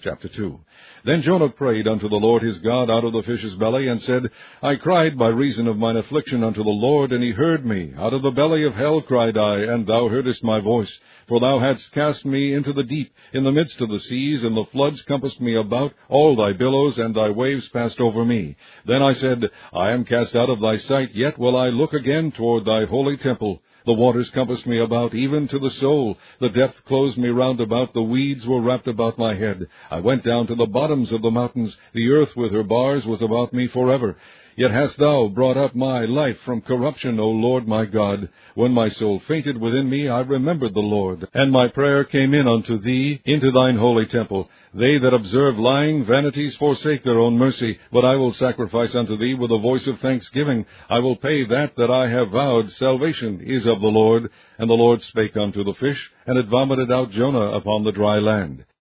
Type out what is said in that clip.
Chapter 2. Then Jonah prayed unto the Lord his God out of the fish's belly, and said, I cried by reason of mine affliction unto the Lord, and he heard me. Out of the belly of hell cried I, and thou heardest my voice. For thou hadst cast me into the deep, in the midst of the seas, and the floods compassed me about, all thy billows and thy waves passed over me. Then I said, I am cast out of thy sight, yet will I look again toward thy holy temple. The waters compassed me about, even to the soul. The depth closed me round about. The weeds were wrapped about my head. I went down to the bottoms of the mountains. The earth with her bars was about me forever. Yet hast thou brought up my life from corruption, O Lord my God. When my soul fainted within me, I remembered the Lord, and my prayer came in unto thee, into thine holy temple. They that observe lying vanities forsake their own mercy, but I will sacrifice unto thee with a voice of thanksgiving. I will pay that I have vowed. Salvation is of the Lord. And the Lord spake unto the fish, and it vomited out Jonah upon the dry land.